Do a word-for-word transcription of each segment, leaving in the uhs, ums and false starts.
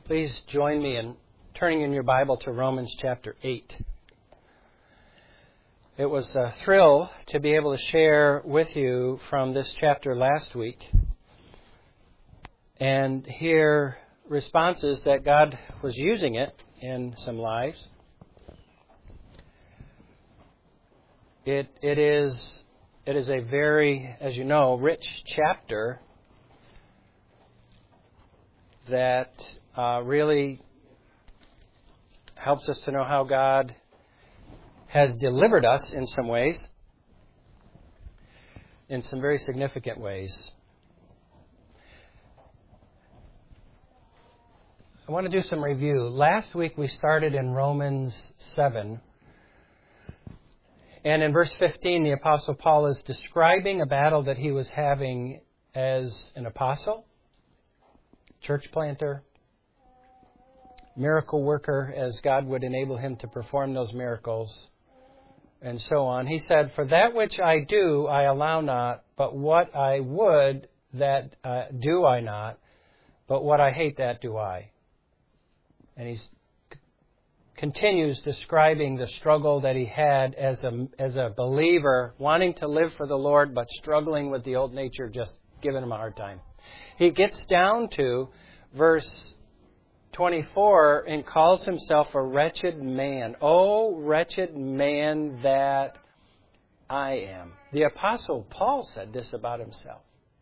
Please join me in turning in your Bible to Romans chapter eight. It was a thrill to be able to share with you from this chapter last week and hear responses that God was using it in some lives. It it is it is a very, as you know, rich chapter that uh, really helps us to know how God has delivered us in some ways, in some very significant ways. I want to do some review. Last week we started in Romans seven. And in verse fifteen, the Apostle Paul is describing a battle that he was having as an apostle, church planter, miracle worker, as God would enable him to perform those miracles, and so on. He said, "For that which I do, I allow not, but what I would, that uh, do I not, but what I hate, that do I." And he c- continues describing the struggle that he had as a, as a believer, wanting to live for the Lord, but struggling with the old nature, just giving him a hard time. He gets down to verse twenty-four and calls himself a wretched man. Oh, wretched man that I am. The Apostle Paul said this about himself.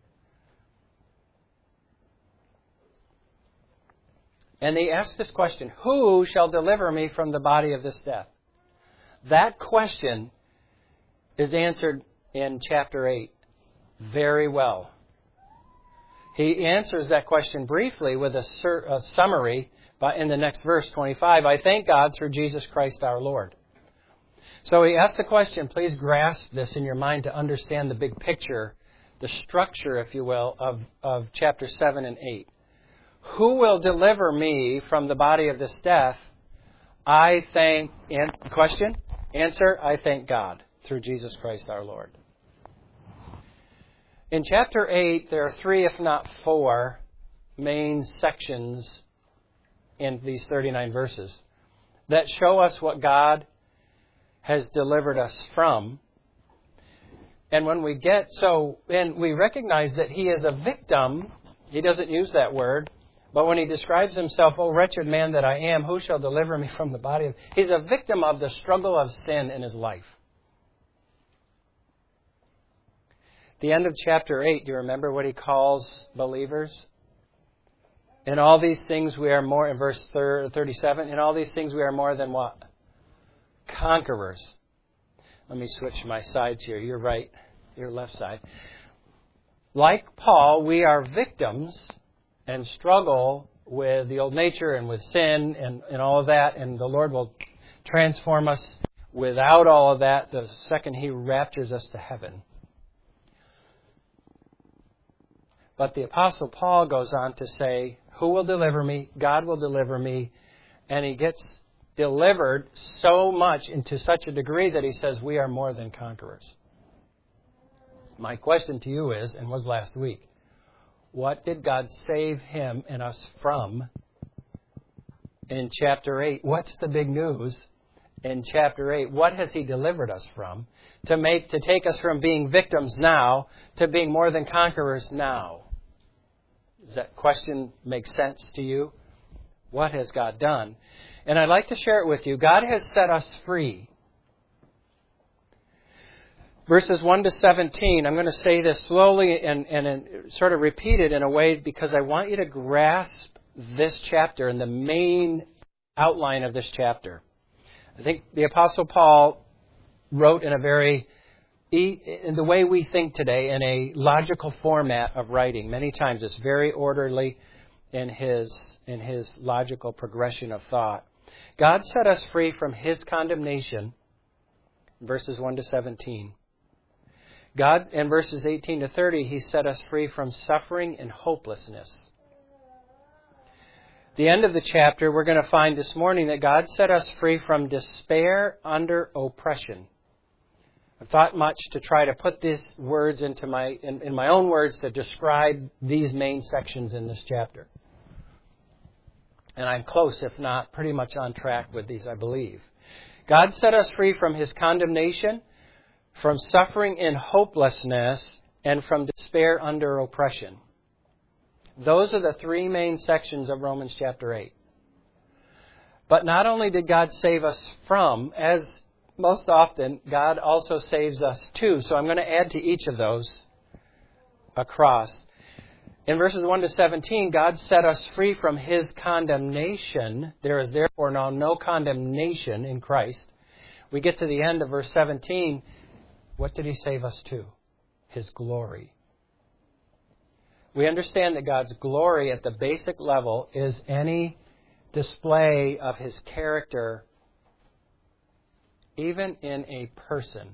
And he asked this question, who shall deliver me from the body of this death? That question is answered in chapter eight very well. He answers that question briefly with a, sur- a summary by, in the next verse, twenty-five. I thank God through Jesus Christ our Lord. So he asks the question, please grasp this in your mind to understand the big picture, the structure, if you will, of, of chapter seven and eight. Who will deliver me from the body of this death? I thank, an, question, answer, I thank God through Jesus Christ our Lord. In chapter eight, there are three, if not four, main sections in these thirty-nine verses that show us what God has delivered us from. And when we get so, and we recognize that he is a victim, he doesn't use that word, but when he describes himself, "O wretched man that I am, who shall deliver me from the body of..." He's a victim of the struggle of sin in his life. The end of chapter eight, do you remember what he calls believers? In all these things we are more, in verse thirty-seven, in all these things we are more than what? Conquerors. Let me switch my sides here. You're right. Your left side. Like Paul, we are victims and struggle with the old nature and with sin and, and all of that, and the Lord will transform us without all of that the second he raptures us to heaven. But the Apostle Paul goes on to say, who will deliver me? God will deliver me. And he gets delivered so much and to such a degree that he says we are more than conquerors. My question to you is, and was last week, what did God save him and us from in chapter eight? What's the big news in chapter eight? What has he delivered us from to make to take us from being victims now to being more than conquerors now? Does that question make sense to you? What has God done? And I'd like to share it with you. God has set us free. Verses one to seventeen, I'm going to say this slowly and, and, and sort of repeat it in a way because I want you to grasp this chapter and the main outline of this chapter. I think the Apostle Paul wrote in a very, in the way we think today, in a logical format of writing. Many times it's very orderly in his, in his logical progression of thought. God set us free from his condemnation, verses one to seventeen. God, in verses eighteen to thirty, he set us free from suffering and hopelessness. The end of the chapter, we're going to find this morning that God set us free from despair under oppression. I've thought much to try to put these words into my, in, in my own words to describe these main sections in this chapter. And I'm close, if not pretty much on track with these, I believe. God set us free from His condemnation, from suffering in hopelessness, and from despair under oppression. Those are the three main sections of Romans chapter eight. But not only did God save us from, as most often, God also saves us to. So I'm going to add to each of those across. In verses one to seventeen, God set us free from His condemnation. There is therefore now no condemnation in Christ. We get to the end of verse seventeen. What did He save us to? His glory. We understand that God's glory at the basic level is any display of His character, even in a person.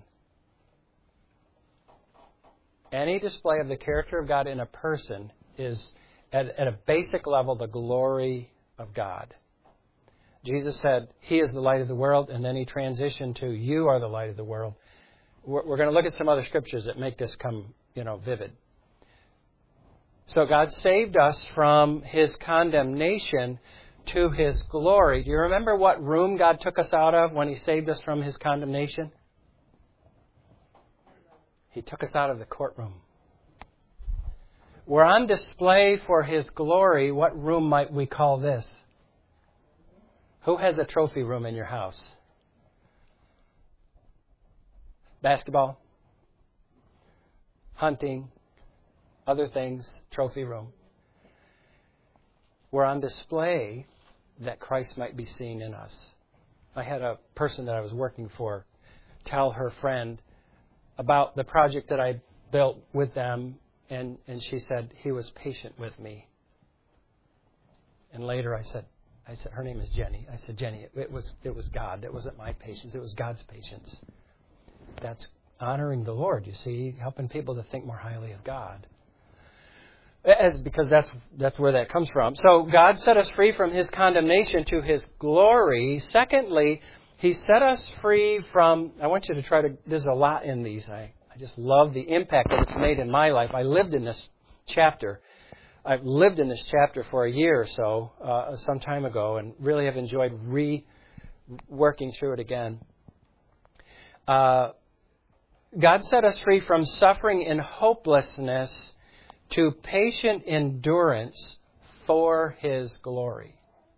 Any display of the character of God in a person is, at, at a basic level, the glory of God. Jesus said, He is the light of the world, and then He transitioned to, you are the light of the world. We're, we're going to look at some other scriptures that make this come, you know, vivid. So God saved us from His condemnation to His glory. Do you remember what room God took us out of when He saved us from His condemnation? He took us out of the courtroom. We're on display for His glory. What room might we call this? Who has a trophy room in your house? Basketball? Hunting? Other things? Trophy room. We're on display that Christ might be seen in us. I had a person that I was working for tell her friend about the project that I built with them, and, and she said, he was patient with me. And later I said, I said, her name is Jenny. I said, Jenny, it, it was it was God. It wasn't my patience. It was God's patience. That's honoring the Lord, you see, helping people to think more highly of God. As, because that's that's where that comes from. So God set us free from His condemnation to His glory. Secondly, He set us free from, I want you to try to, there's a lot in these. I, I just love the impact that it's made in my life. I lived in this chapter. I've lived in this chapter for a year or so, uh, some time ago, and really have enjoyed re-working through it again. Uh, God set us free from suffering in hopelessness to patient endurance for His glory.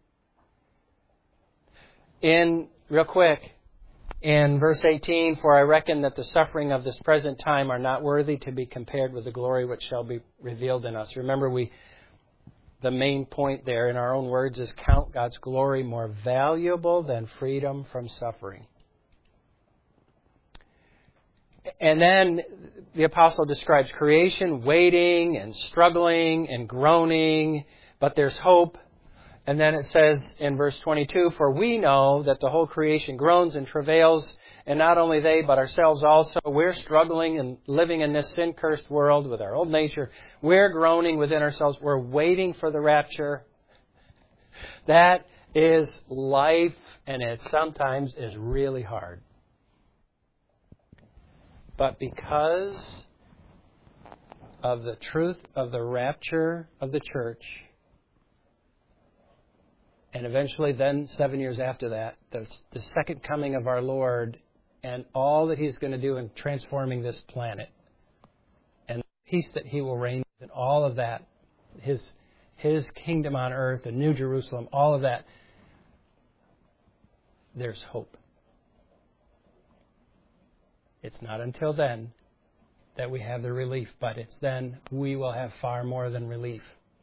In, real quick, in verse eighteen, for I reckon that the suffering of this present time are not worthy to be compared with the glory which shall be revealed in us. Remember, we, the main point there in our own words is count God's glory more valuable than freedom from suffering. And then the apostle describes creation waiting and struggling and groaning, but there's hope. And then it says in verse twenty-two, for we know that the whole creation groans and travails, and not only they, but ourselves also. We're struggling and living in this sin-cursed world with our old nature. We're groaning within ourselves. We're waiting for the rapture. That is life, and it sometimes is really hard. But because of the truth of the rapture of the church, and eventually then, seven years after that, the, the second coming of our Lord and all that He's going to do in transforming this planet, and the peace that He will reign and all of that, His, His kingdom on earth, the New Jerusalem, all of that, there's hope. It's not until then that we have the relief, but it's then we will have far more than relief.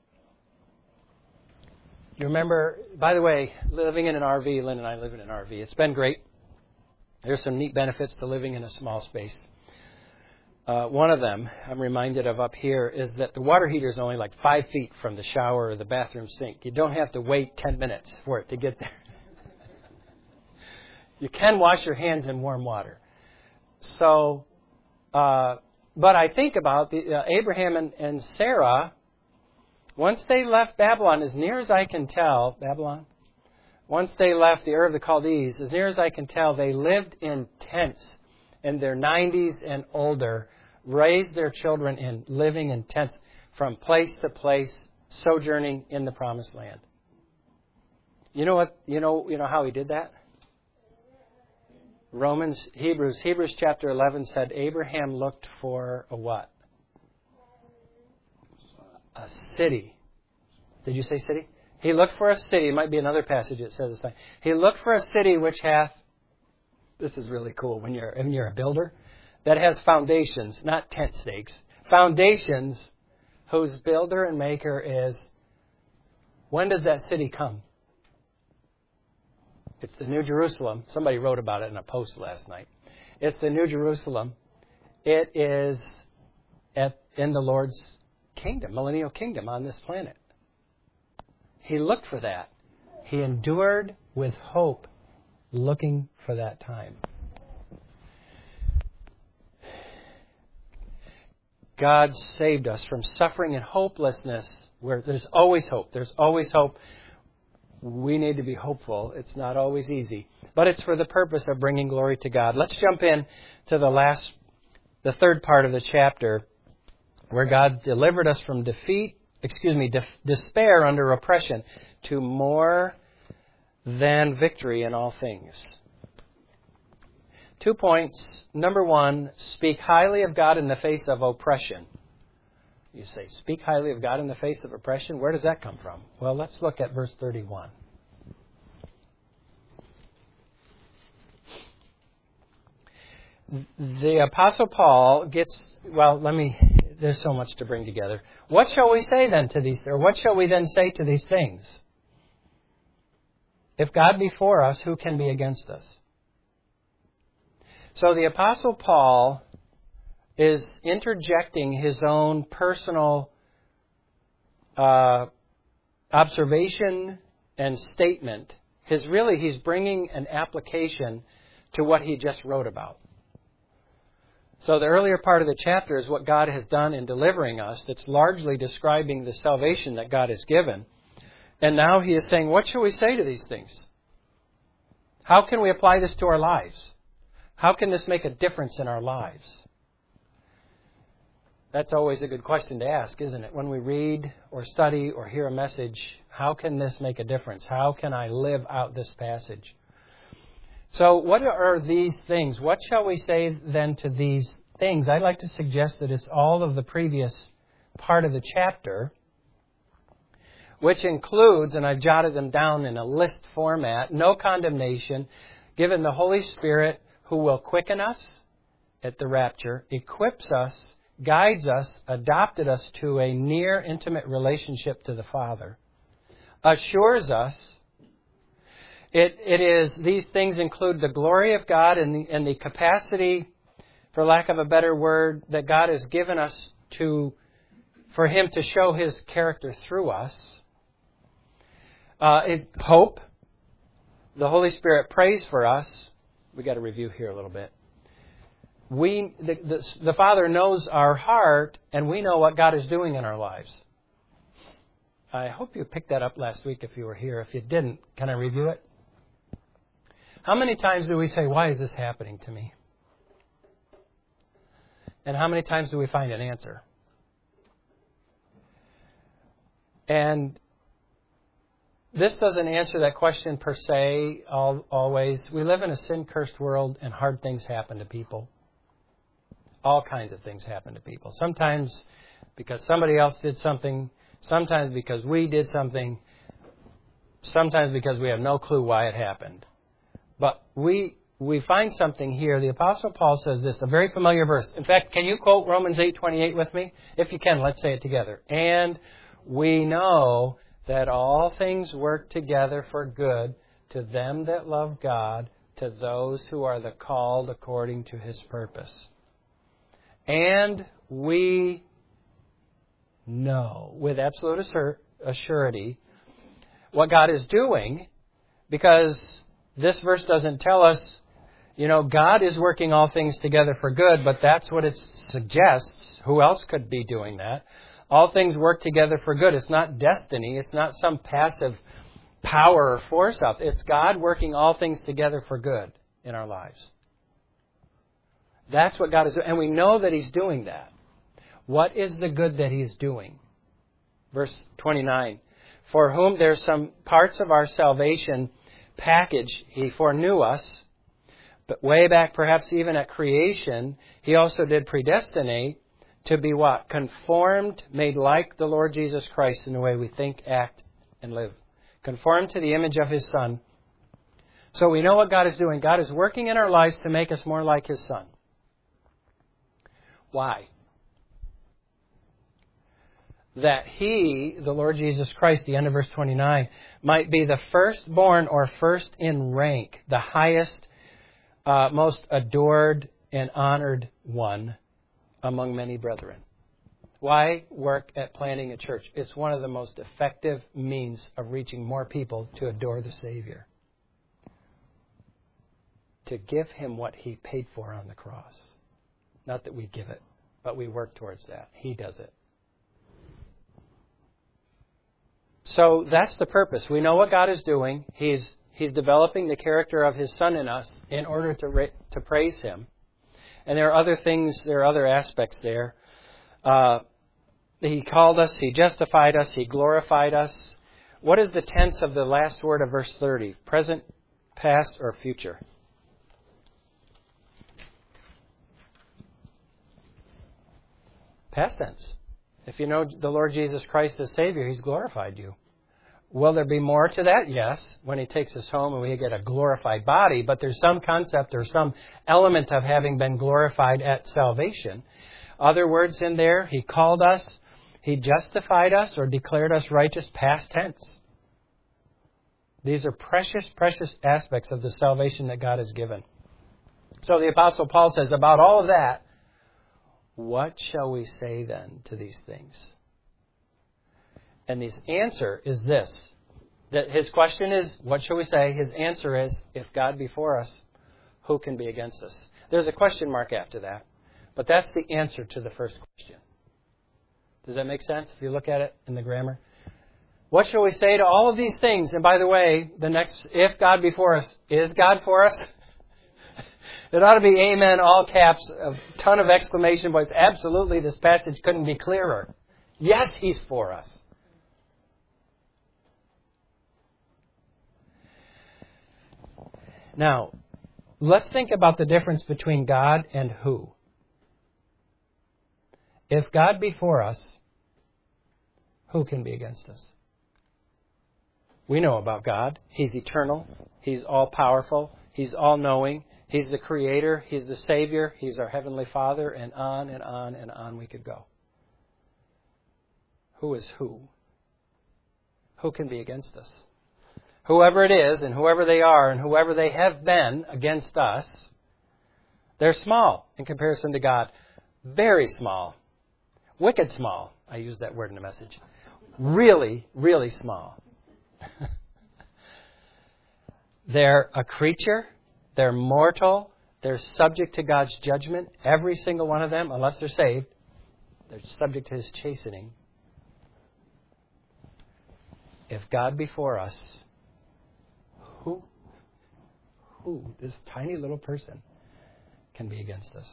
You remember, by the way, living in an R V, Lynn and I live in an R V. It's been great. There's some neat benefits to living in a small space. Uh, one of them I'm reminded of up here is that the water heater is only like five feet from the shower or the bathroom sink. You don't have to wait ten minutes for it to get there. You can wash your hands in warm water. So, uh, but I think about the, uh, Abraham and, and Sarah, once they left Babylon, as near as I can tell, Babylon, once they left the Ur of the Chaldees, as near as I can tell, they lived in tents in their nineties and older, raised their children in living in tents from place to place, sojourning in the Promised Land. You know what? You know, you know how he did that? Romans, Hebrews, Hebrews chapter eleven said Abraham looked for a what? A city. Did you say city? He looked for a city. It might be another passage that says this thing. He looked for a city which hath, this is really cool when you're, when you're a builder, that has foundations, not tent stakes. Foundations whose builder and maker is, when does that city come? It's the New Jerusalem. Somebody wrote about it in a post last night. It's the New Jerusalem. It is at, in the Lord's kingdom, millennial kingdom on this planet. He looked for that. He endured with hope, looking for that time. God saved us from suffering and hopelessness, where there's always hope. There's always hope. We need to be hopeful. It's not always easy, but it's for the purpose of bringing glory to God. Let's jump in to the last, the third part of the chapter, where God delivered us from defeat, excuse me, de- despair under oppression, to more than victory in all things. Two points. Number one, speak highly of God in the face of oppression. You say, speak highly of God in the face of oppression? Where does that come from? Well, let's look at verse thirty-one. The Apostle Paul gets, well, let me, there's so much to bring together. What shall we say then to these, or what shall we then say to these things? If God be for us, who can be against us? So the Apostle Paul is interjecting his own personal uh, observation and statement. His really, he's bringing an application to what he just wrote about. So the earlier part of the chapter is what God has done in delivering us. It's largely describing the salvation that God has given. And now he is saying, what shall we say to these things? How can we apply this to our lives? How can this make a difference in our lives? That's always a good question to ask, isn't it? When we read or study or hear a message, how can this make a difference? How can I live out this passage? So what are these things? What shall we say then to these things? I'd like to suggest that it's all of the previous part of the chapter, which includes, and I've jotted them down in a list format, no condemnation, given the Holy Spirit who will quicken us at the rapture, equips us, guides us, adopted us to a near intimate relationship to the Father, assures us. It, it is, these things include the glory of God and the, and the capacity, for lack of a better word, that God has given us to, for Him to show His character through us. Uh, it's hope. The Holy Spirit prays for us. We got to review here a little bit. We, the, the, the Father knows our heart, and we know what God is doing in our lives. I hope you picked that up last week if you were here. If you didn't, can I review it? How many times do we say, why is this happening to me? And how many times do we find an answer? And this doesn't answer that question per se, all, always. We live in a sin-cursed world, and hard things happen to people. All kinds of things happen to people. Sometimes because somebody else did something. Sometimes because we did something. Sometimes because we have no clue why it happened. But we we find something here. The Apostle Paul says this, a very familiar verse. In fact, can you quote Romans eight twenty-eight with me? If you can, let's say it together. And we know that all things work together for good to them that love God, to those who are the called according to His purpose. And we know with absolute assur- assurity what God is doing, because this verse doesn't tell us, you know, God is working all things together for good, but that's what it suggests. Who else could be doing that? All things work together for good. It's not destiny. It's not some passive power or force out there. It's God working all things together for good in our lives. That's what God is doing. And we know that He's doing that. What is the good that He's doing? Verse twenty-nine. for whom there's some parts of our salvation package. He foreknew us, but way back, perhaps even at creation, He also did predestinate to be what? Conformed, made like the Lord Jesus Christ in the way we think, act, and live. Conformed to the image of His Son. So we know what God is doing. God is working in our lives to make us more like His Son. Why? That He, the Lord Jesus Christ, the end of verse twenty-nine, might be the firstborn or first in rank, the highest, uh, most adored and honored one among many brethren. Why work at planting a church? It's one of the most effective means of reaching more people to adore the Savior. To give Him what He paid for on the cross. Not that we give it, but we work towards that. He does it. So that's the purpose. We know what God is doing. He's He's developing the character of His Son in us in order to ra- to praise Him. And there are other things, there are other aspects there. Uh, he called us, He justified us, He glorified us. What is the tense of the last word of verse thirty? Present, past, or future? Past tense. If you know the Lord Jesus Christ as Savior, He's glorified you. Will there be more to that? Yes, when He takes us home and we get a glorified body. But there's some concept or some element of having been glorified at salvation. Other words in there, He called us, He justified us or declared us righteous, past tense. These are precious, precious aspects of the salvation that God has given. So the Apostle Paul says about all of that, what shall we say then to these things? And his answer is this. That his question is, what shall we say? His answer is, if God be for us, who can be against us? There's a question mark after that. But that's the answer to the first question. Does that make sense if you look at it in the grammar? What shall we say to all of these things? And by the way, the next, if God be for us, is God for us? It ought to be amen, all caps, a ton of exclamation points. Absolutely, this passage couldn't be clearer. Yes, He's for us. Now, let's think about the difference between God and who. If God be for us, who can be against us? We know about God. He's eternal. He's all-powerful. He's all-knowing. He's the Creator. He's the Savior. He's our Heavenly Father. And on and on and on we could go. Who is who? Who can be against us? Whoever it is, and whoever they are, and whoever they have been against us, they're small in comparison to God. Very small. Wicked small. I used that word in the message. Really, really small. They're a creature. They're mortal. They're subject to God's judgment. Every single one of them, unless they're saved, they're subject to His chastening. If God be for us, who, who, this tiny little person, can be against us?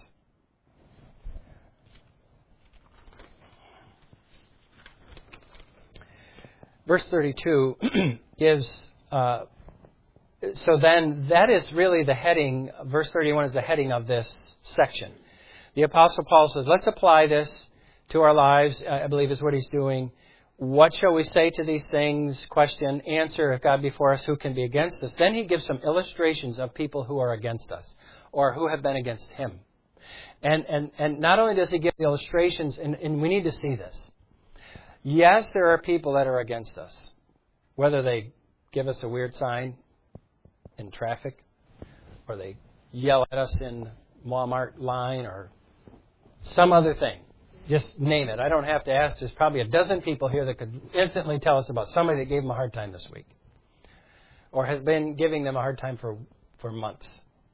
Verse thirty-two gives... Uh, So then, that is really the heading, verse thirty-one is the heading of this section. The Apostle Paul says, let's apply this to our lives, I believe is what he's doing. What shall we say to these things? Question, answer, if God be for us, who can be against us? Then he gives some illustrations of people who are against us, or who have been against him. And and, and not only does he give the illustrations, and, and we need to see this. Yes, there are people that are against us. Whether they give us a weird sign in traffic, or they yell at us in Walmart line, or some other thing. Just name it. I don't have to ask. There's probably a dozen people here that could instantly tell us about somebody that gave them a hard time this week, or has been giving them a hard time for, for months.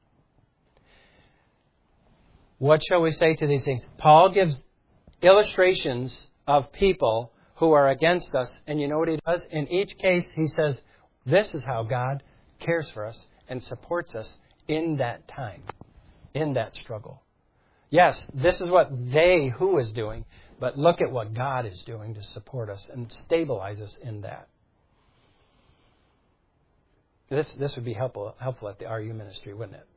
What shall we say to these things? Paul gives illustrations of people who are against us, and you know what he does? In each case, he says, this is how God cares for us and supports us in that time, in that struggle. Yes, this is what they, who is doing, but look at what God is doing to support us and stabilize us in that. This this would be helpful helpful at the R U ministry, wouldn't it?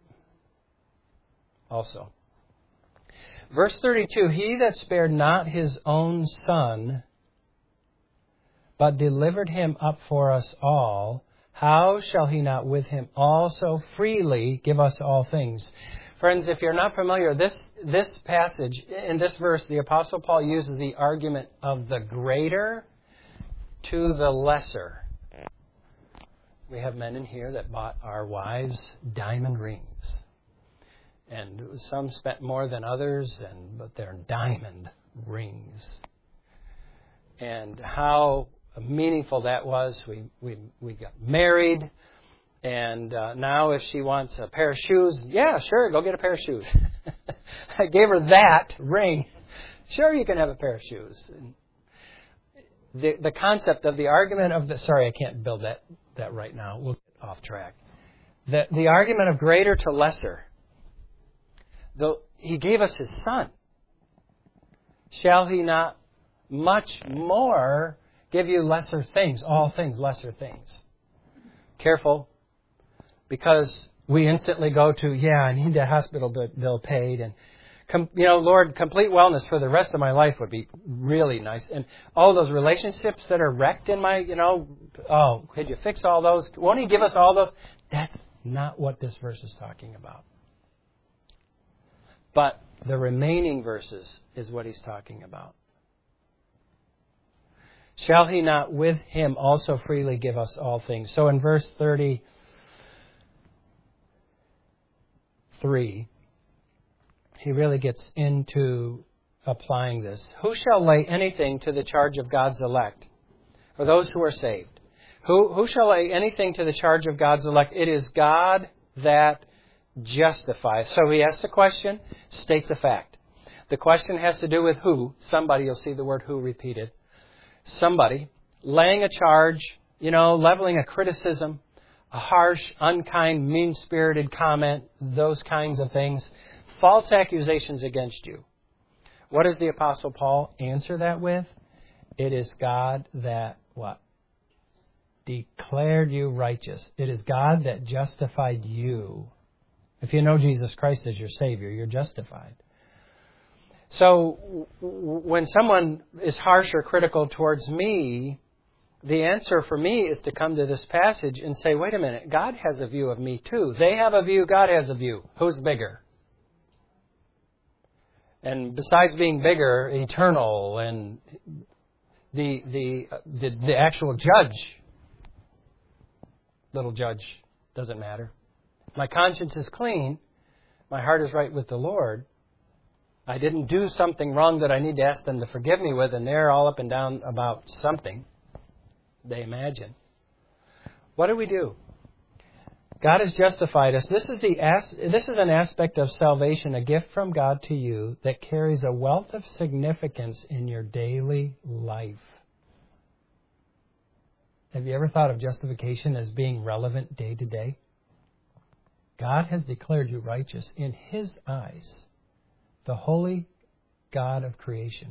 Also. Verse thirty-two, he that spared not his own son, but delivered him up for us all, how shall he not with him also freely give us all things? Friends, if you're not familiar, this this passage, in this verse, the Apostle Paul uses the argument of the greater to the lesser. We have men in here that bought our wives diamond rings. And some spent more than others, and but they're diamond rings. And how meaningful that was. We we we got married, and uh, now if she wants a pair of shoes, yeah, sure, go get a pair of shoes. I gave her that ring. Sure, you can have a pair of shoes. And the the concept of the argument of the sorry, I can't build that that right now. We'll get off track. The the argument of greater to lesser. Though he gave us his son, shall he not much more give you lesser things, all things, lesser things? Careful, because we instantly go to, yeah, I need that hospital bill paid, and com- you know, Lord, complete wellness for the rest of my life would be really nice. And all those relationships that are wrecked in my, you know, oh, could you fix all those? Won't he give us all those? That's not what this verse is talking about. But the remaining verses is what he's talking about. Shall he not with him also freely give us all things? So in verse thirty-three, he really gets into applying this. Who shall lay anything to the charge of God's elect, or those who are saved? Who, who shall lay anything to the charge of God's elect? It is God that justifies. So he asks the question, states a fact. The question has to do with who. Somebody, you'll see the word who repeated. Somebody laying a charge, you know, leveling a criticism, a harsh, unkind, mean-spirited comment, those kinds of things. False accusations against you. What does the Apostle Paul answer that with? It is God that, what? Declared you righteous. It is God that justified you. If you know Jesus Christ as your Savior, you're justified. So when someone is harsh or critical towards me, the answer for me is to come to this passage and say, wait a minute, God has a view of me too. They have a view, God has a view. Who's bigger? And besides being bigger, eternal, and the the the, the actual judge, little judge, doesn't matter. My conscience is clean. My heart is right with the Lord. I didn't do something wrong that I need to ask them to forgive me with, and they're all up and down about something they imagine. What do we do? God has justified us. This is the as- this is an aspect of salvation, a gift from God to you that carries a wealth of significance in your daily life. Have you ever thought of justification as being relevant day to day? God has declared you righteous in His eyes, the holy God of creation.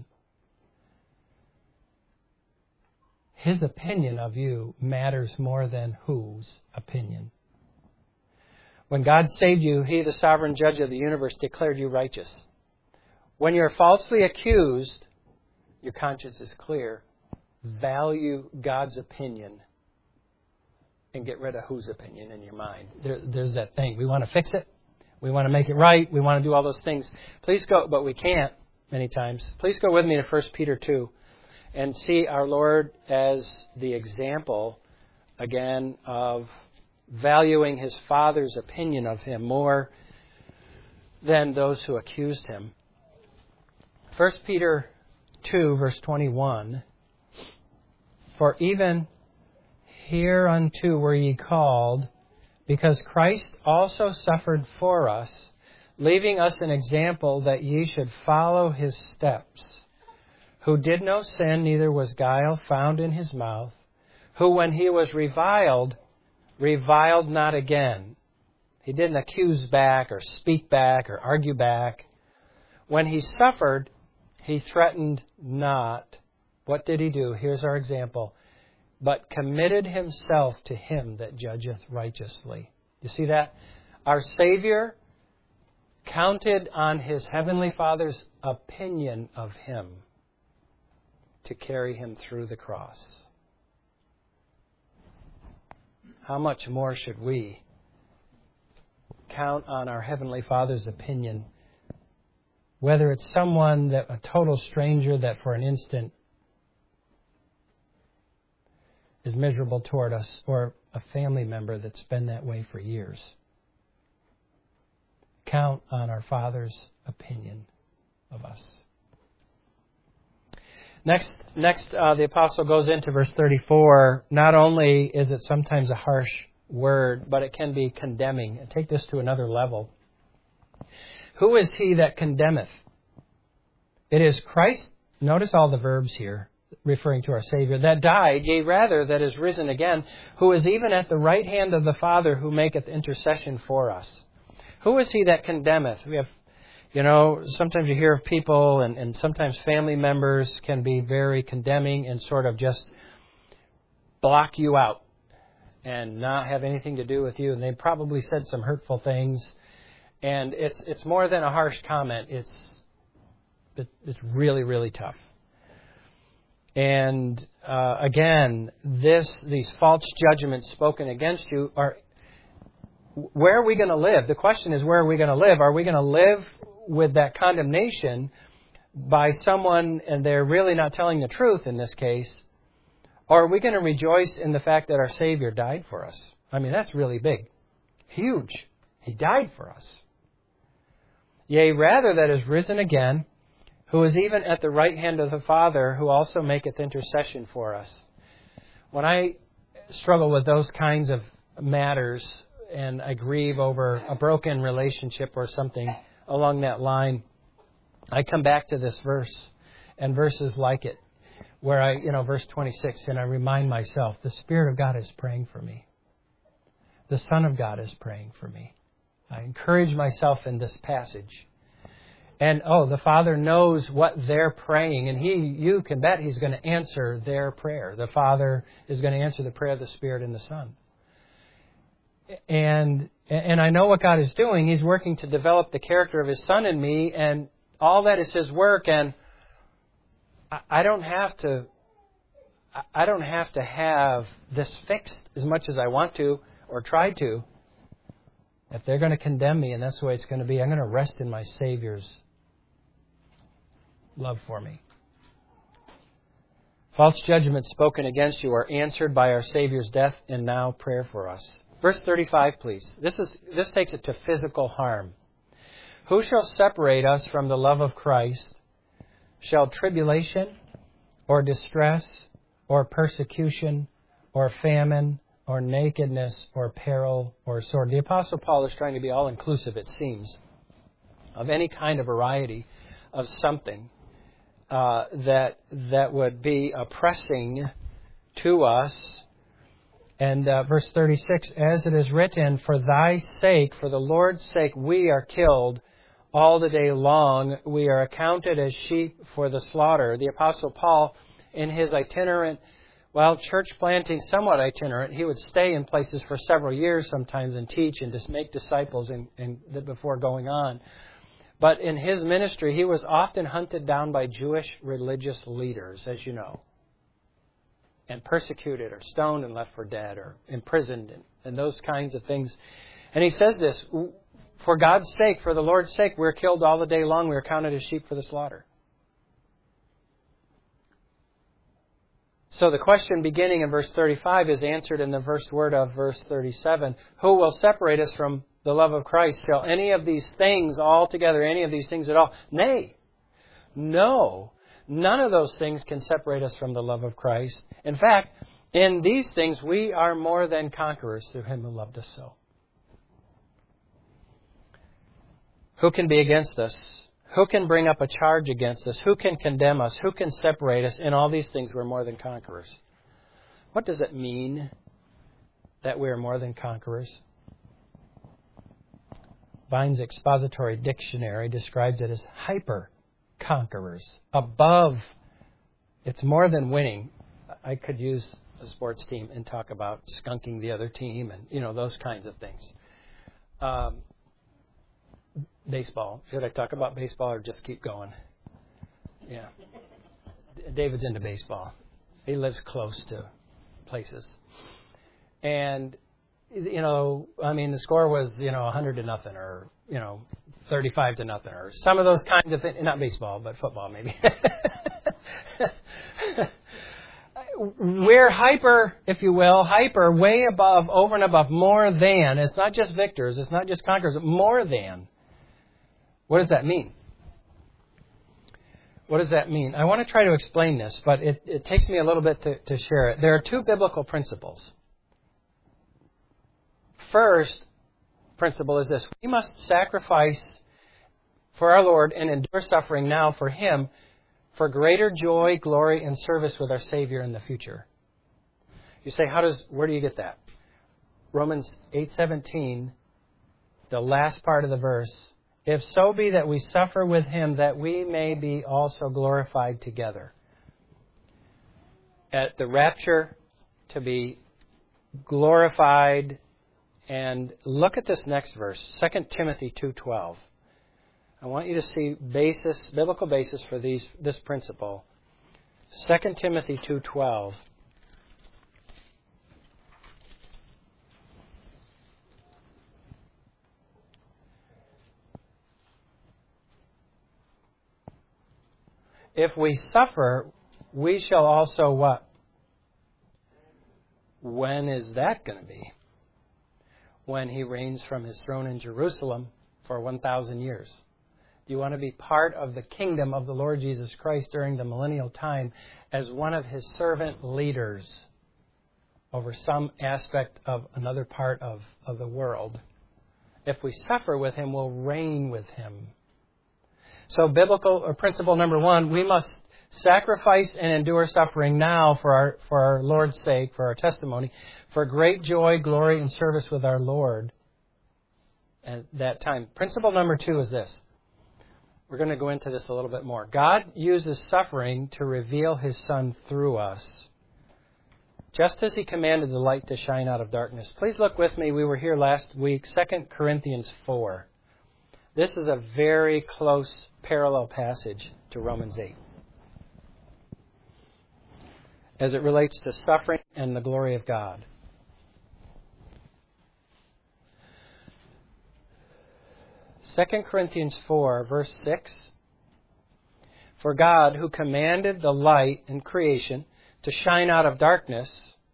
His opinion of you matters more than whose opinion. When God saved you, He, the sovereign judge of the universe, declared you righteous. When you're falsely accused, your conscience is clear. Value God's opinion and get rid of whose opinion in your mind. There, there's that thing. We want to fix it. We want to make it right. We want to do all those things. Please go, but we can't many times. Please go with me to First Peter two and see our Lord as the example, again, of valuing His Father's opinion of Him more than those who accused Him. First Peter two, verse twenty-one, for even hereunto were ye called, because Christ also suffered for us, leaving us an example that ye should follow His steps, who did no sin, neither was guile found in His mouth, who when He was reviled, reviled not again. He didn't accuse back or speak back or argue back. When He suffered, He threatened not. What did He do? Here's our example. but committed himself to him that judgeth righteously. You see that? Our Savior counted on his heavenly Father's opinion of him to carry him through the cross. How much more should we count on our Heavenly Father's opinion, whether it's someone, that a total stranger that for an instant is miserable toward us, or a family member that's been that way for years. Count on our Father's opinion of us. Next, next uh, the apostle goes into verse thirty-four. Not only is it sometimes a harsh word, but it can be condemning. And take this to another level. Who is he that condemneth? It is Christ. Notice all the verbs here, referring to our Savior, that died, yea, rather, that is risen again, who is even at the right hand of the Father, who maketh intercession for us. Who is he that condemneth? We have, you know, sometimes you hear of people, and, and sometimes family members can be very condemning and sort of just block you out and not have anything to do with you. And they probably said some hurtful things. And it's it's more than a harsh comment. It's it, it's really, really tough. And uh, again, this these false judgments spoken against you are, where are we going to live? The question is, where are we going to live? Are we going to live with that condemnation by someone and they're really not telling the truth in this case? Or are we going to rejoice in the fact that our Savior died for us? I mean, that's really big. Huge. He died for us. Yea, rather, that is risen again, who is even at the right hand of the Father, who also maketh intercession for us. When I struggle with those kinds of matters, and I grieve over a broken relationship or something along that line, I come back to this verse and verses like it, where I, you know, verse twenty-six, and I remind myself, the Spirit of God is praying for me. The Son of God is praying for me. I encourage myself in this passage. And, oh, the Father knows what they're praying, and He, you can bet He's going to answer their prayer. The Father is going to answer the prayer of the Spirit and the Son. And and I know what God is doing. He's working to develop the character of His Son in me, and all that is His work. And I don't have to. I don't have to have this fixed as much as I want to or try to. If they're going to condemn me, and that's the way it's going to be, I'm going to rest in my Savior's love for me. False judgments spoken against you are answered by our Savior's death and now prayer for us. Verse thirty-five, please. This is this takes it to physical harm. Who shall separate us from the love of Christ? Shall tribulation, or distress, or persecution, or famine, or nakedness, or peril, or sword? The Apostle Paul is trying to be all-inclusive, it seems, of any kind of variety of something uh, that that would be oppressing to us. And uh, verse thirty-six, as it is written, for thy sake, for the Lord's sake, we are killed all the day long. We are accounted as sheep for the slaughter. The Apostle Paul, in his itinerant, well, church planting, somewhat itinerant, he would stay in places for several years sometimes and teach and just make disciples in, in, before going on. But in his ministry, he was often hunted down by Jewish religious leaders, as you know, and persecuted or stoned and left for dead or imprisoned and, and those kinds of things. And he says this, for God's sake, for the Lord's sake, we're killed all the day long. We're counted as sheep for the slaughter. So the question beginning in verse thirty-five is answered in the first word of verse thirty-seven. Who will separate us from the love of Christ? Shall any of these things altogether, any of these things at all? Nay, no. None of those things can separate us from the love of Christ. In fact, in these things we are more than conquerors through Him who loved us so. Who can be against us? Who can bring up a charge against us? Who can condemn us? Who can separate us? In all these things we're more than conquerors. What does it mean that we are more than conquerors? Vine's Expository Dictionary describes it as hyper conquerors, above. It's more than winning. I could use a sports team and talk about skunking the other team and, you know, those kinds of things. Um, baseball. Should I talk about baseball or just keep going? Yeah. David's into baseball. He lives close to places. And, you know, I mean, the score was, you know, one hundred to nothing or, you know, thirty-five to nothing or some of those kinds of things. Not baseball, but football maybe. We're hyper, if you will, hyper, way above, over and above, more than. It's not just victors. It's not just conquerors. More than. What does that mean? What does that mean? I want to try to explain this, but it, it takes me a little bit to, to share it. There are two biblical principles. First principle is this. We must sacrifice for our Lord and endure suffering now for Him for greater joy, glory, and service with our Savior in the future. You say, how does, where do you get that? Romans eight seventeen, the last part of the verse. If so be that we suffer with Him, that we may be also glorified together. At the rapture, to be glorified. And look at this next verse, Second Timothy two twelve. I want you to see basis, biblical basis for these this principle. Second Timothy two twelve. If we suffer, we shall also what? When is that going to be? When He reigns from His throne in Jerusalem for one thousand years. Do you want to be part of the kingdom of the Lord Jesus Christ during the millennial time as one of His servant leaders over some aspect of another part of, of the world? If we suffer with Him, we'll reign with Him. So biblical or principle number one, we must sacrifice and endure suffering now for our for our Lord's sake, for our testimony, for great joy, glory, and service with our Lord at that time. Principle number two is this. We're going to go into this a little bit more. God uses suffering to reveal His Son through us, just as He commanded the light to shine out of darkness. Please look with me. We were here last week, Second Corinthians four. This is a very close parallel passage to Romans eight, as it relates to suffering and the glory of God. Second Corinthians four, verse six. For God, who commanded the light in creation to shine out of darkness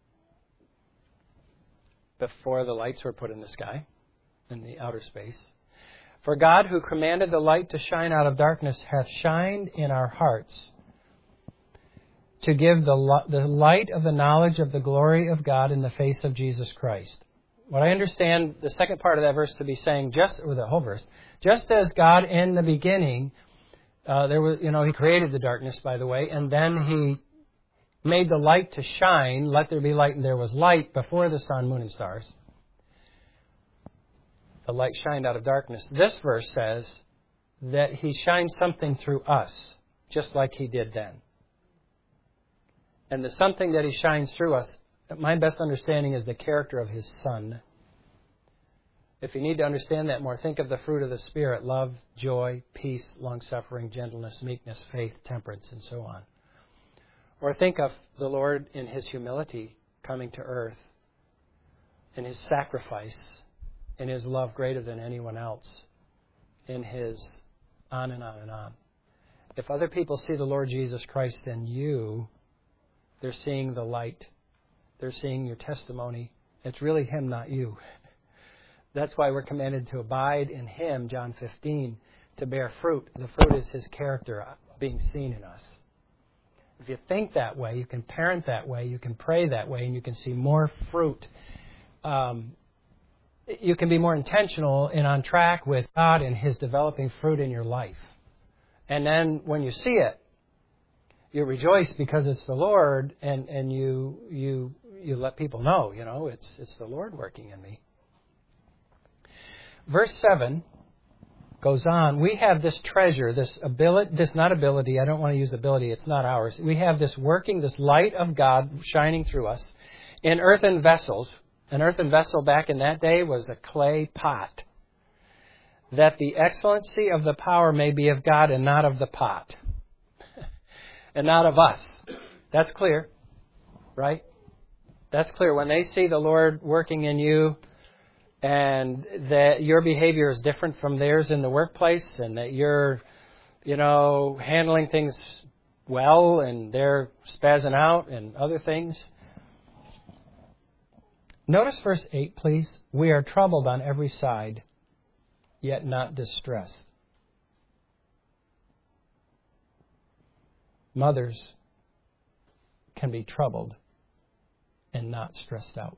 before the lights were put in the sky, in the outer space. For God, who commanded the light to shine out of darkness, hath shined in our hearts to give the, the light of the knowledge of the glory of God in the face of Jesus Christ. What I understand the second part of that verse to be saying, just or the whole verse, just as God in the beginning, uh, there was, you know, He created the darkness, by the way, and then He made the light to shine. Let there be light, and there was light before the sun, moon, and stars. The light shined out of darkness. This verse says that He shines something through us, just like He did then. And the something that He shines through us, my best understanding is the character of His Son. If you need to understand that more, think of the fruit of the Spirit: love, joy, peace, long-suffering, gentleness, meekness, faith, temperance, and so on. Or think of the Lord in His humility coming to earth, in His sacrifice, in His love greater than anyone else, in His on and on and on. If other people see the Lord Jesus Christ in you, they're seeing the light. They're seeing your testimony. It's really Him, not you. That's why we're commanded to abide in Him, John fifteen, to bear fruit. The fruit is His character being seen in us. If you think that way, you can parent that way, you can pray that way, and you can see more fruit. Um, you can be more intentional and on track with God and His developing fruit in your life. And then when you see it, you rejoice because it's the Lord, and, and you you you let people know, you know, it's it's the Lord working in me. Verse seven, goes on, we have this treasure, this ability, this not ability, I don't want to use ability, it's not ours. We have this working, this light of God shining through us in earthen vessels. An earthen vessel back in that day was a clay pot. That the excellency of the power may be of God and not of the pot. And not of us. That's clear, right? That's clear. When they see the Lord working in you, and that your behavior is different from theirs in the workplace, and that you're, you know, handling things well, and they're spazzing out and other things. Notice verse eight, please. We are troubled on every side, yet not distressed. Mothers can be troubled and not stressed out.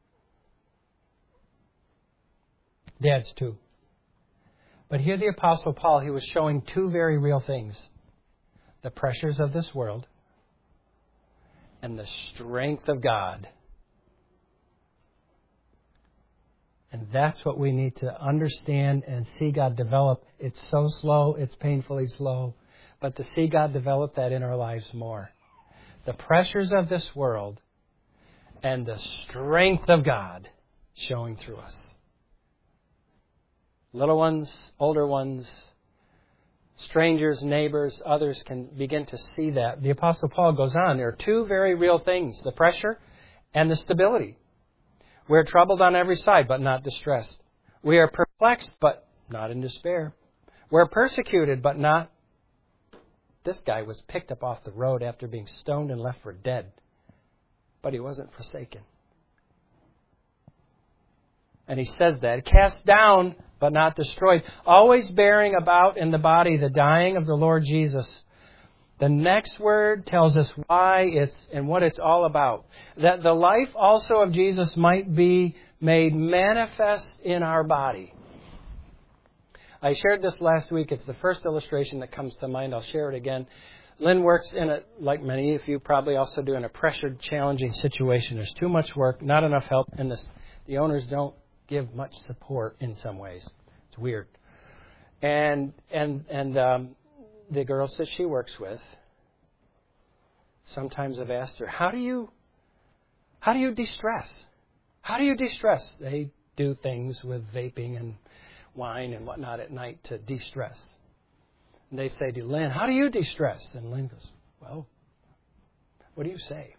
Dads too. But here the Apostle Paul, he was showing two very real things. The pressures of this world and the strength of God. And that's what we need to understand and see God develop. It's so slow, it's painfully slow. But to see God develop that in our lives more. The pressures of this world and the strength of God showing through us. Little ones, older ones, strangers, neighbors, others can begin to see that. The Apostle Paul goes on. There are two very real things, the pressure and the stability. We're troubled on every side, but not distressed. We are perplexed, but not in despair. We're persecuted, but not... This guy was picked up off the road after being stoned and left for dead. But he wasn't forsaken. And he says that. Cast down, but not destroyed. Always bearing about in the body the dying of the Lord Jesus. The next word tells us why it's and what it's all about. That the life also of Jesus might be made manifest in our body. I shared this last week. It's the first illustration that comes to mind. I'll share it again. Lynn works in a, like many of you probably also do, in a pressured, challenging situation. There's too much work, not enough help, and the, the owners don't give much support in some ways. It's weird. And and and um, the girls that she works with sometimes have asked her, "How do you how do you de-stress? How do you de-stress?" They do things with vaping and wine and whatnot at night to de-stress. And they say to Lynn, "How do you de-stress?" And Lynn goes, "Well, what do you say?"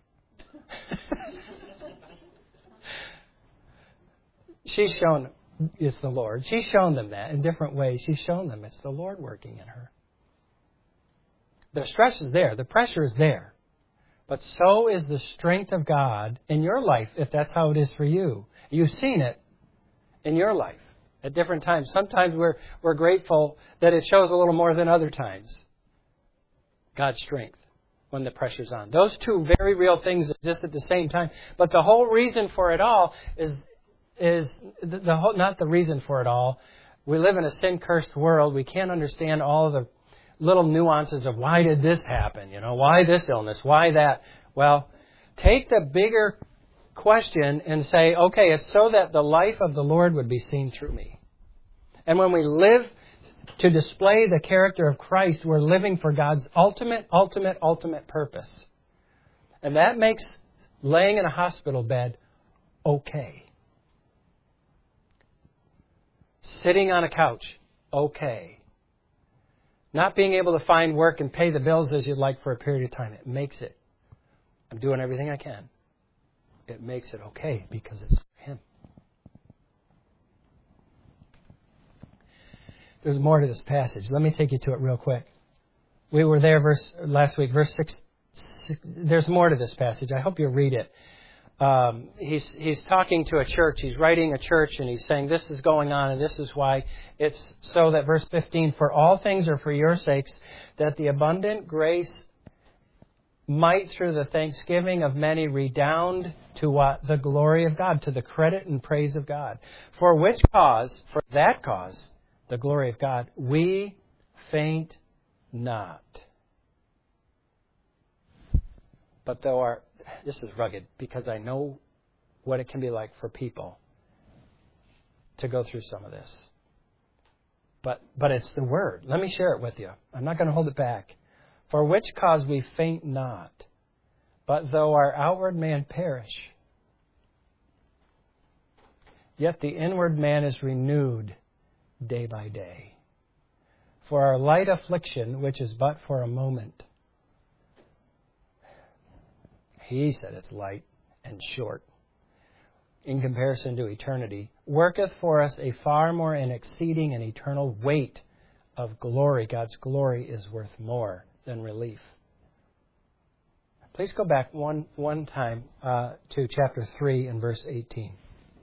She's shown it's the Lord. She's shown them that in different ways. She's shown them it's the Lord working in her. The stress is there. The pressure is there. But so is the strength of God in your life, if that's how it is for you. You've seen it in your life at different times. Sometimes we're we're grateful that it shows a little more than other times. God's strength when the pressure's on. Those two very real things exist at the same time. But the whole reason for it all is is the, the whole, not the reason for it all. We live in a sin-cursed world. We can't understand all of the little nuances of why did this happen? You know, why this illness? Why that? Well, take the bigger question and say, okay, it's so that the life of the Lord would be seen through me. And when we live to display the character of Christ, we're living for God's ultimate, ultimate, ultimate purpose. And that makes laying in a hospital bed okay. Sitting on a couch, okay. Not being able to find work and pay the bills as you'd like for a period of time, it makes it. I'm doing everything I can. It makes it okay because it's for Him. There's more to this passage. Let me take you to it real quick. We were there verse last week, verse six, six. There's more to this passage. I hope you'll read it. Um, he's he's talking to a church. He's writing a church, and he's saying this is going on, and this is why. It's so that verse fifteen, for all things are for your sakes, that the abundant grace might through the thanksgiving of many redound to what? The glory of God, to the credit and praise of God. For which cause, for that cause, the glory of God, we faint not. But though our, this is rugged, because I know what it can be like for people to go through some of this. But, but it's the Word. Let me share it with you. I'm not going to hold it back. For which cause we faint not, but though our outward man perish, yet the inward man is renewed day by day. For our light affliction, which is but for a moment, he said it's light and short, in comparison to eternity, worketh for us a far more and exceeding and eternal weight of glory. God's glory is worth more than relief. Please go back one one time uh, to chapter three and verse eighteen.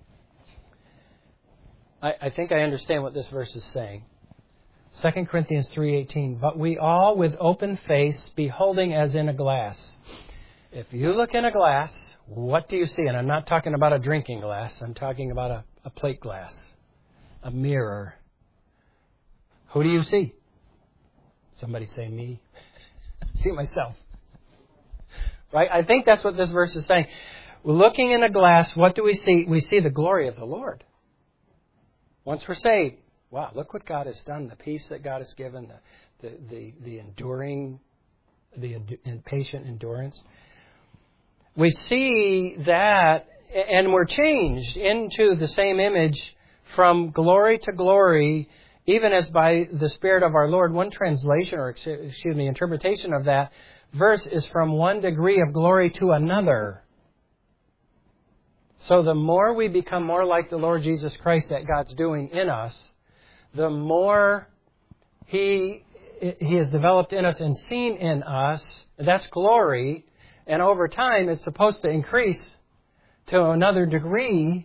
I, I think I understand what this verse is saying. Second Corinthians three eighteen. But we all with open face, beholding as in a glass. If you look in a glass, what do you see? And I'm not talking about a drinking glass. I'm talking about a, a plate glass, a mirror. Who do you see? Somebody say me. See myself. Right? I think that's what this verse is saying. Looking in a glass, what do we see? We see the glory of the Lord. Once we're saved, wow, look what God has done. The peace that God has given, the the the, the enduring, the patient endurance. We see that, and we're changed into the same image from glory to glory, even as by the Spirit of our Lord. One translation, or excuse me, interpretation of that verse is from one degree of glory to another. So the more we become more like the Lord Jesus Christ that God's doing in us, the more He He has developed in us and seen in us. That's glory. And over time, it's supposed to increase to another degree.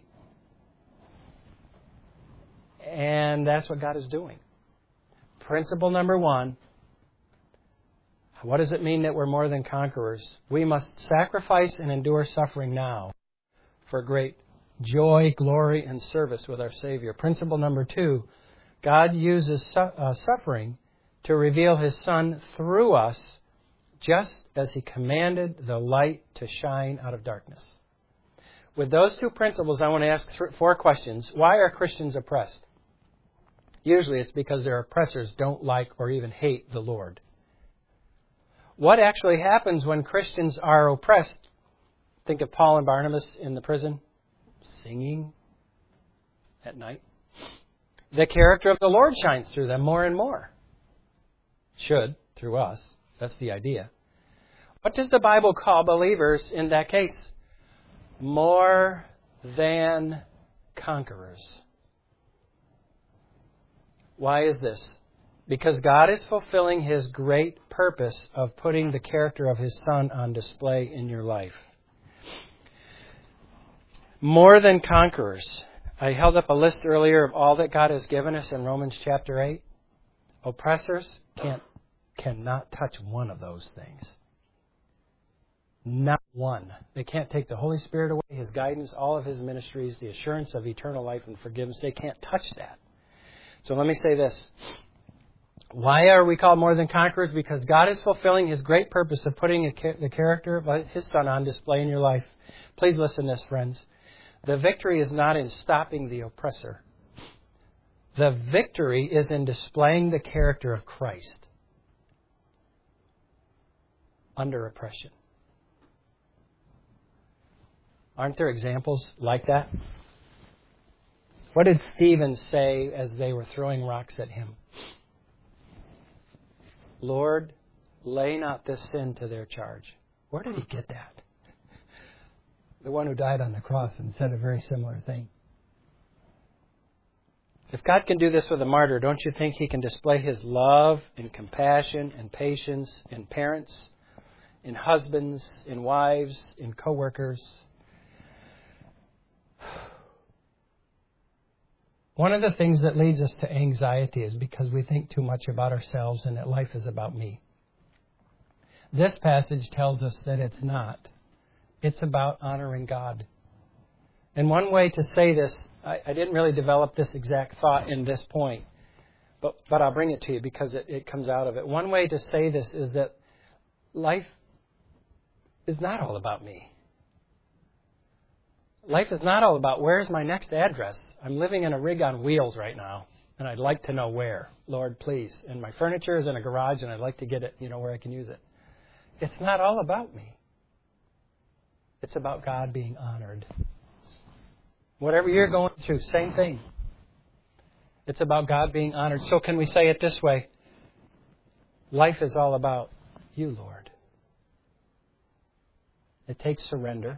And that's what God is doing. Principle number one. What does it mean that we're more than conquerors? We must sacrifice and endure suffering now for great joy, glory, and service with our Savior. Principle number two. God uses su- uh, suffering to reveal His Son through us, just as He commanded the light to shine out of darkness. With those two principles, I want to ask th- four questions. Why are Christians oppressed? Usually it's because their oppressors don't like or even hate the Lord. What actually happens when Christians are oppressed? Think of Paul and Barnabas in the prison, singing at night. The character of the Lord shines through them more and more. Should, through us. That's the idea. What does the Bible call believers in that case? More than conquerors. Why is this? Because God is fulfilling His great purpose of putting the character of His Son on display in your life. More than conquerors. I held up a list earlier of all that God has given us in Romans chapter eight. Oppressors can't cannot touch one of those things. Not one. They can't take the Holy Spirit away, His guidance, all of His ministries, the assurance of eternal life and forgiveness. They can't touch that. So let me say this. Why are we called more than conquerors? Because God is fulfilling His great purpose of putting the character of His Son on display in your life. Please listen to this, friends. The victory is not in stopping the oppressor. The victory is in displaying the character of Christ under oppression. Aren't there examples like that? What did Stephen say as they were throwing rocks at him? Lord, lay not this sin to their charge. Where did he get that? The one who died on the cross and said a very similar thing. If God can do this with a martyr, don't you think He can display His love and compassion and patience in parents, in husbands, in wives, in co-workers? One of the things that leads us to anxiety is because we think too much about ourselves and that life is about me. This passage tells us that it's not. It's about honoring God. And one way to say this, I, I didn't really develop this exact thought in this point, but, but I'll bring it to you because it, it comes out of it. One way to say this is that life is not all about me. Life is not all about where's my next address. I'm living in a rig on wheels right now. And I'd like to know where. Lord, please. And my furniture is in a garage, and I'd like to get it, you know, where I can use it. It's not all about me. It's about God being honored. Whatever you're going through, same thing. It's about God being honored. So can we say it this way? Life is all about you, Lord. It takes surrender.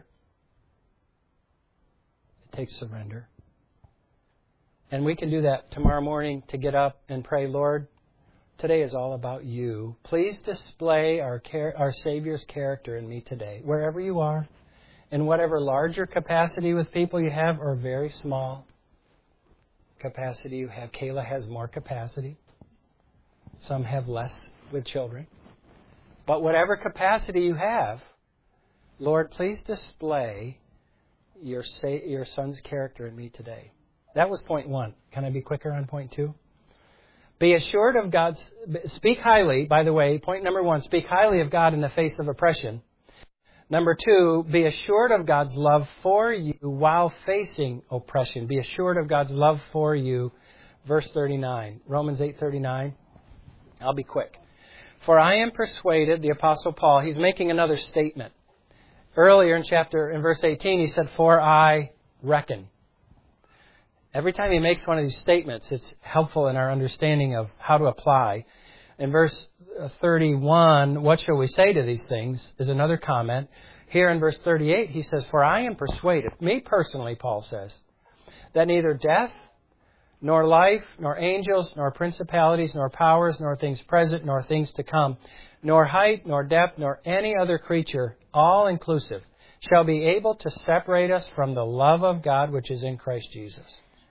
It takes surrender. And we can do that tomorrow morning to get up and pray, Lord, today is all about you. Please display our char- our Savior's character in me today, wherever you are, in whatever larger capacity with people you have or very small capacity you have. Kayla has more capacity. Some have less with children. But whatever capacity you have, Lord, please display your sa- your Son's character in me today. That was point one. Can I be quicker on point two? Be assured of God's... Speak highly, by the way, point number one, speak highly of God in the face of oppression. Number two, be assured of God's love for you while facing oppression. Be assured of God's love for you. Verse thirty-nine, Romans eight thirty-nine. I'll be quick. For I am persuaded, the Apostle Paul, he's making another statement. Earlier in chapter, in verse eighteen, he said, for I reckon. Every time he makes one of these statements, it's helpful in our understanding of how to apply. In verse thirty-one, what shall we say to these things, is another comment. Here in verse thirty-eight, he says, for I am persuaded, me personally, Paul says, that neither death, nor life, nor angels, nor principalities, nor powers, nor things present, nor things to come, nor height, nor depth, nor any other creature, all inclusive, shall be able to separate us from the love of God which is in Christ Jesus.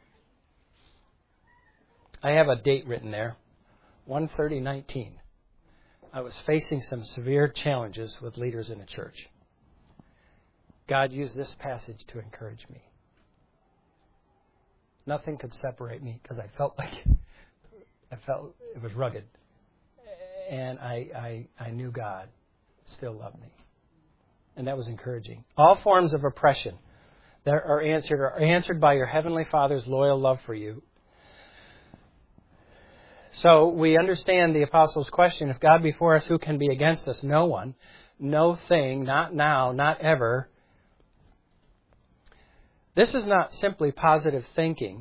I have a date written there, one thirty nineteen. I was facing some severe challenges with leaders in a church. God used this passage to encourage me. Nothing could separate me because I felt like I felt it was rugged. And I, I, I knew God still loved me. And that was encouraging. All forms of oppression that are answered are answered by your Heavenly Father's loyal love for you. So we understand the Apostles' question, if God be for us, who can be against us? No one, no thing, not now, not ever. This is not simply positive thinking,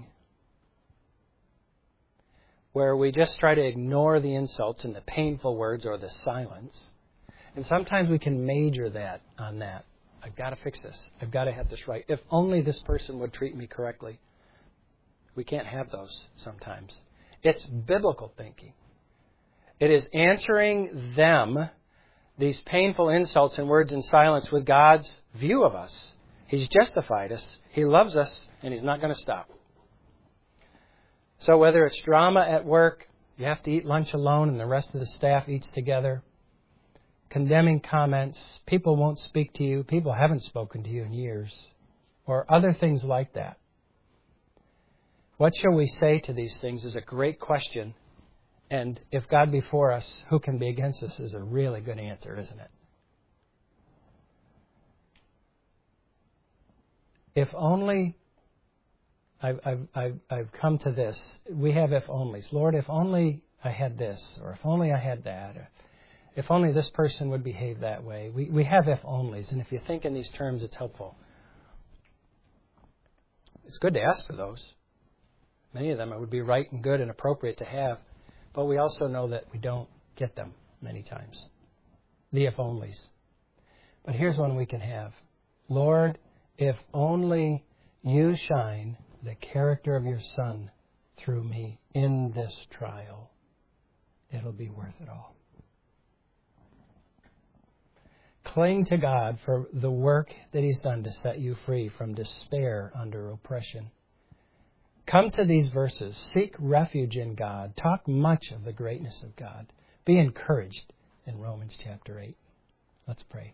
where we just try to ignore the insults and the painful words or the silence. And sometimes we can major that on that. I've got to fix this. I've got to have this right. If only this person would treat me correctly. We can't have those sometimes. It's biblical thinking. It is answering them, these painful insults and words in silence, with God's view of us. He's justified us. He loves us, and He's not going to stop. So whether it's drama at work, you have to eat lunch alone and the rest of the staff eats together, condemning comments, people won't speak to you, people haven't spoken to you in years, or other things like that. What shall we say to these things is a great question. And if God be for us, who can be against us is a really good answer, isn't it? If only, I've, I've, I've, I've come to this. We have if onlys. Lord, if only I had this, or if only I had that, or if only this person would behave that way. We, we have if onlys, and if you think in these terms, it's helpful. It's good to ask for those. Many of them it would be right and good and appropriate to have, but we also know that we don't get them many times. The if onlys. But here's one we can have. Lord, if only you shine the character of your Son through me in this trial, it'll be worth it all. Cling to God for the work that He's done to set you free from despair under oppression. Come to these verses. Seek refuge in God. Talk much of the greatness of God. Be encouraged in Romans chapter eight. Let's pray.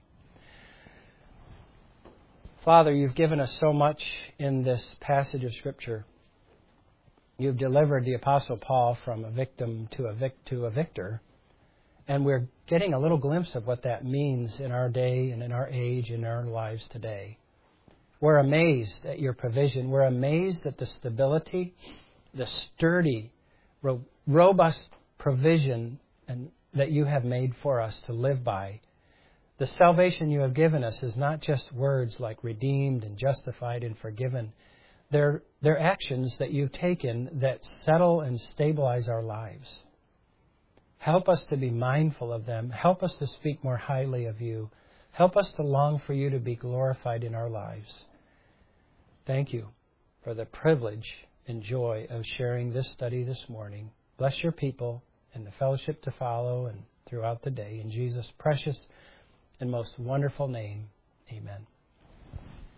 Father, You've given us so much in this passage of Scripture. You've delivered the Apostle Paul from a victim to a, vic- to a victor. And we're getting a little glimpse of what that means in our day and in our age and in our lives today. We're amazed at Your provision. We're amazed at the stability, the sturdy ro- robust provision and that you have made for us to live by. The salvation you have given us is not just words like redeemed and justified and forgiven. They're, they're actions that you've taken that settle and stabilize our lives. Help us to be mindful of them. Help us to speak more highly of you. Help us to long for you to be glorified in our lives. Thank you for the privilege and joy of sharing this study this morning. Bless your people and the fellowship to follow and throughout the day. In Jesus' precious and most wonderful name, amen.